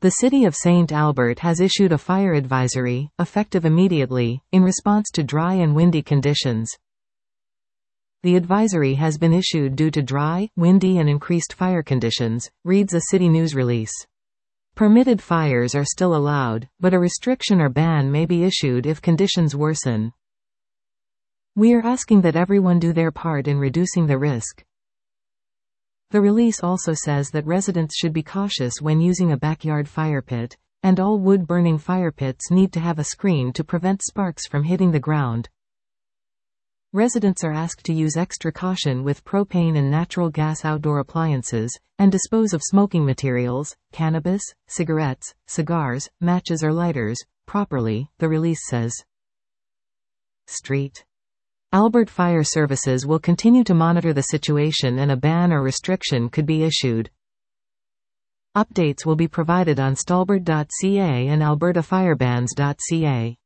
The City of St. Albert has issued a fire advisory, effective immediately, in response to dry and windy conditions. The advisory has been issued due to dry, windy and increased fire conditions, reads a city news release. Permitted fires are still allowed, but a restriction or ban may be issued if conditions worsen. We are asking that everyone do their part in reducing the risk. The release also says that residents should be cautious when using a backyard fire pit, and all wood-burning fire pits need to have a screen to prevent sparks from hitting the ground. Residents are asked to use extra caution with propane and natural gas outdoor appliances, and dispose of smoking materials, cannabis, cigarettes, cigars, matches or lighters, properly, the release says. St. Albert Fire Services will continue to monitor the situation and a ban or restriction could be issued. Updates will be provided on stalbard.ca and albertafirebans.ca.